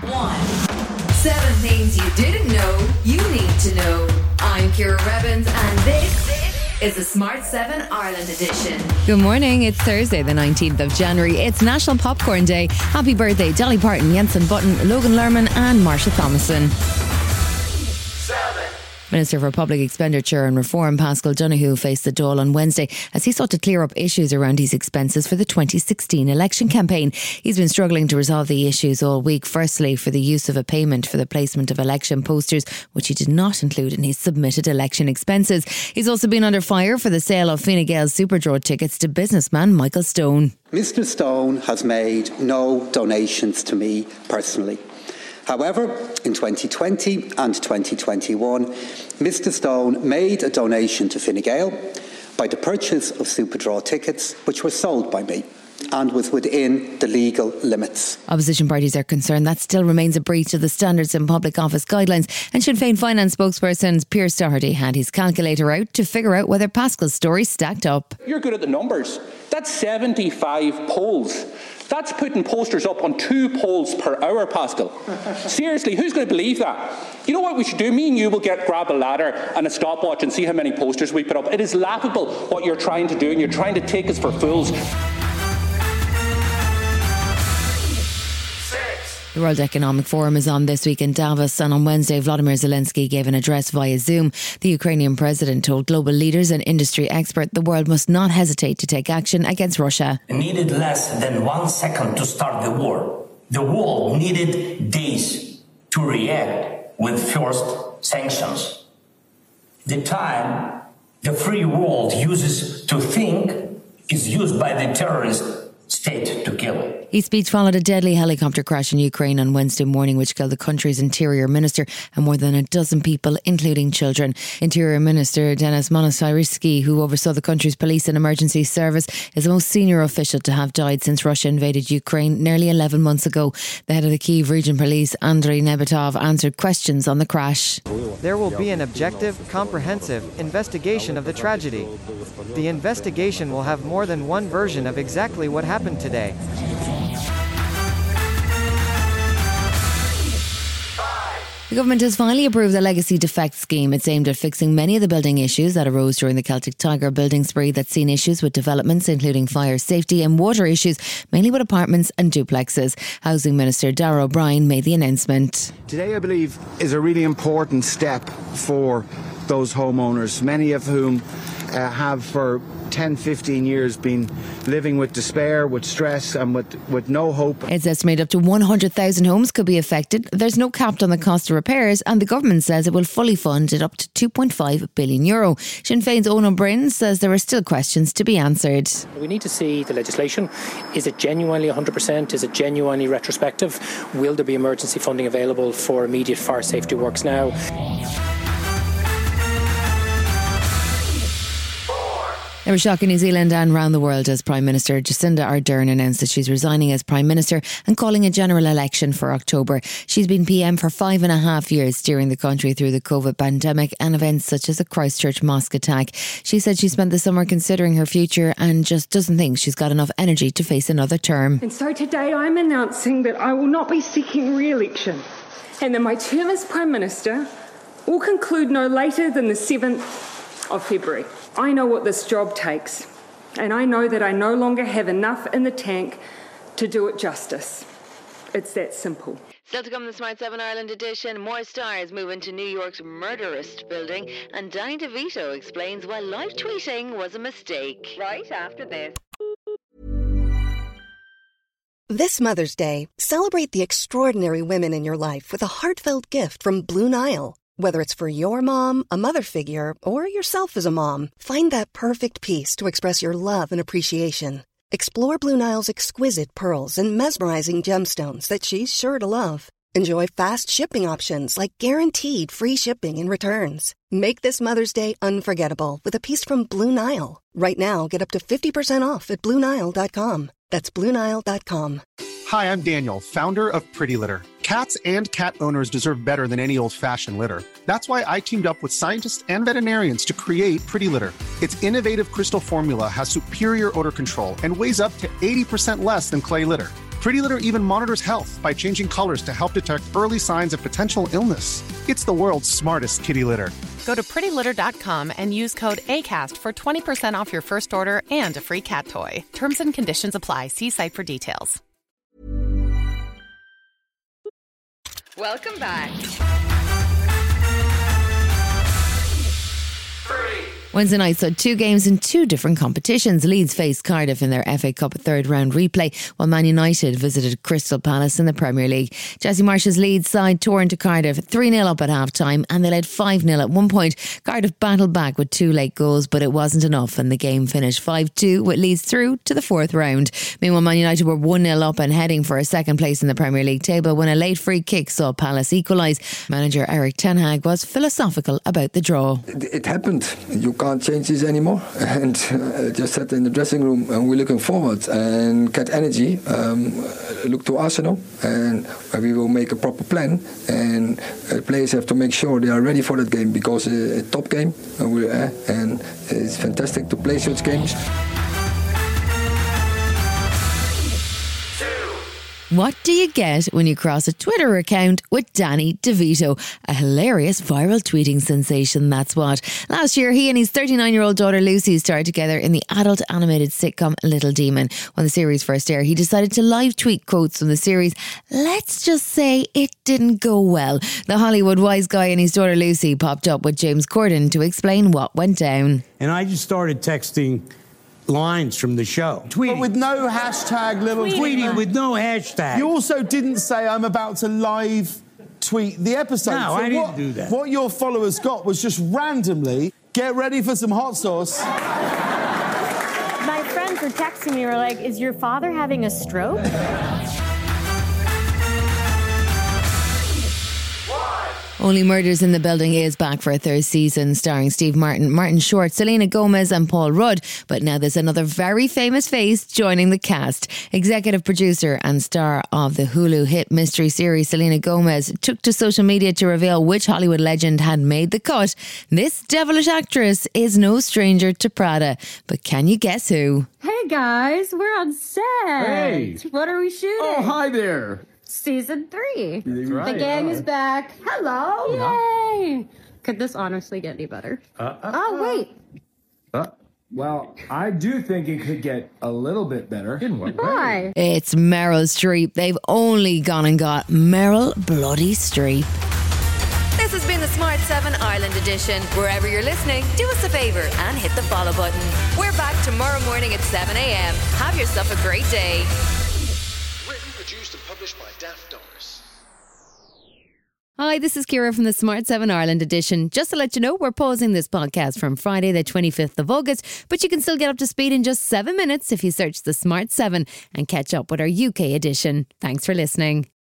1. 7 things you didn't know you need to know. I'm Ciara Revens and this is the Smart 7 Ireland edition. Good morning, it's Thursday the 19th of January. It's National Popcorn Day. Happy birthday Dolly Parton, Jensen Button, Logan Lerman and Marsha Thomason. Minister for Public Expenditure and Reform Paschal Donohoe faced the Dáil on Wednesday as he sought to clear up issues around his expenses for the 2016 election campaign. He's been struggling to resolve the issues all week. Firstly, for the use of a payment for the placement of election posters, which he did not include in his submitted election expenses. He's also been under fire for the sale of Fine Gael's Superdraw tickets to businessman Michael Stone. Mr. Stone has made no donations to me personally. However, in 2020 and 2021, Mr. Stone made a donation to Fine Gael by the purchase of Superdraw tickets, which were sold by me and was within the legal limits. Opposition parties are concerned that still remains a breach of the Standards in Public Office guidelines, and Sinn Féin finance spokesperson Pierce Doherty had his calculator out to figure out whether Paschal's story stacked up. You're good at the numbers. That's 75 polls. That's putting posters up on 2 polls per hour, Paschal. Seriously, who's going to believe that? You know what we should do? Me and you will grab a ladder and a stopwatch and see how many posters we put up. It is laughable what you're trying to do, and you're trying to take us for fools. The World Economic Forum is on this week in Davos, and on Wednesday Volodymyr Zelensky gave an address via Zoom. The Ukrainian president told global leaders and industry experts the world must not hesitate to take action against Russia. It needed less than 1 second to start the war. The world needed days to react with first sanctions. The time the free world uses to think is used by the terrorist state to kill. His speech followed a deadly helicopter crash in Ukraine on Wednesday morning, which killed the country's interior minister and more than a dozen people, including children. Interior Minister Denis Monosyrsky, who oversaw the country's police and emergency service, is the most senior official to have died since Russia invaded Ukraine nearly 11 months ago. The head of the Kyiv Region Police, Andrei Nebetov, answered questions on the crash. There will be an objective, comprehensive investigation of the tragedy. The investigation will have more than one version of exactly what happened today. The government has finally approved the Legacy Defect scheme. It's aimed at fixing many of the building issues that arose during the Celtic Tiger building spree that's seen issues with developments, including fire safety and water issues, mainly with apartments and duplexes. Housing Minister Darragh O'Brien made the announcement. Today, I believe, is a really important step for those homeowners, many of whom have for 10, 15 years been living with despair, with stress and with no hope. It's estimated up to 100,000 homes could be affected. There's no cap on the cost of repairs, and the government says it will fully fund it up to €2.5 billion. Sinn Féin's Eoin O'Brien says there are still questions to be answered. We need to see the legislation. Is it genuinely 100%? Is it genuinely retrospective? Will there be emergency funding available for immediate fire safety works now? There was shock in New Zealand and around the world as Prime Minister Jacinda Ardern announced that she's resigning as Prime Minister and calling a general election for October. She's been PM for 5.5 years, steering the country through the COVID pandemic and events such as the Christchurch mosque attack. She said she spent the summer considering her future and just doesn't think she's got enough energy to face another term. And so today I'm announcing that I will not be seeking re-election and that my term as Prime Minister will conclude no later than the 7th of February. I know what this job takes, and I know that I no longer have enough in the tank to do it justice. It's that simple. Still to come in the Smart 7 Ireland edition, more stars move into New York's Murderist building, and Danny DeVito explains why live tweeting was a mistake. Right after this. This Mother's Day, celebrate the extraordinary women in your life with a heartfelt gift from Blue Nile. Whether it's for your mom, a mother figure, or yourself as a mom, find that perfect piece to express your love and appreciation. Explore Blue Nile's exquisite pearls and mesmerizing gemstones that she's sure to love. Enjoy fast shipping options like guaranteed free shipping and returns. Make this Mother's Day unforgettable with a piece from Blue Nile. Right now, get up to 50% off at BlueNile.com. That's BlueNile.com. Hi, I'm Daniel, founder of Pretty Litter. Cats and cat owners deserve better than any old-fashioned litter. That's why I teamed up with scientists and veterinarians to create Pretty Litter. Its innovative crystal formula has superior odor control and weighs up to 80% less than clay litter. Pretty Litter even monitors health by changing colors to help detect early signs of potential illness. It's the world's smartest kitty litter. Go to prettylitter.com and use code ACAST for 20% off your first order and a free cat toy. Terms and conditions apply. See site for details. Welcome back. Wednesday night saw 2 games in 2 different competitions. Leeds faced Cardiff in their FA Cup third round replay, while Man United visited Crystal Palace in the Premier League. Jesse Marsh's Leeds side tore into Cardiff 3-0 up at half time, and they led 5-0 at one point. Cardiff battled back with 2 late goals, but it wasn't enough, and the game finished 5-2 with Leeds through to the 4th round. Meanwhile, Man United were 1-0 up and heading for a second place in the Premier League table when a late free kick saw Palace equalise. Manager Eric Ten Hag was philosophical about the draw. It happened. You can't change this anymore, and just sat in the dressing room and we're looking forward and get energy, look to Arsenal, and we will make a proper plan, and players have to make sure they are ready for that game, because it's a top game, and it's fantastic to play such games. What do you get when you cross a Twitter account with Danny DeVito? A hilarious viral tweeting sensation, that's what. Last year, he and his 39-year-old daughter Lucy starred together in the adult animated sitcom Little Demon. When the series first aired, he decided to live tweet quotes from the series. Let's just say it didn't go well. The Hollywood wise guy and his daughter Lucy popped up with James Corden to explain what went down. And I just started texting lines from the show. Tweeting. But with no hashtag little... Tweeting with no hashtag. You also didn't say, I'm about to live tweet the episode. No, I didn't do that. What your followers got was just randomly, get ready for some hot sauce. My friends were texting me, were like, is your father having a stroke? Only Murders in the Building is back for a third season, starring Steve Martin, Martin Short, Selena Gomez and Paul Rudd. But now there's another very famous face joining the cast. Executive producer and star of the Hulu hit mystery series, Selena Gomez, took to social media to reveal which Hollywood legend had made the cut. This devilish actress is no stranger to Prada. But can you guess who? Hey guys, we're on set. Hey. What are we shooting? Oh, hi there. Season 3. That's right. The gang is back. Hello. Yay. Could this honestly get any better? Oh, wait. Well, I do think it could get a little bit better. In what way? Why? It's Meryl Streep. They've only gone and got Meryl bloody Streep. This has been the Smart 7 Ireland edition. Wherever you're listening, do us a favour and hit the follow button. We're back tomorrow morning at 7 a.m. Have yourself a great day. Written, produced and published by Daft Doris. Hi, this is Ciara from the Smart 7 Ireland edition. Just to let you know, we're pausing this podcast from Friday the 25th of August, but you can still get up to speed in just 7 minutes if you search the Smart 7 and catch up with our UK edition. Thanks for listening.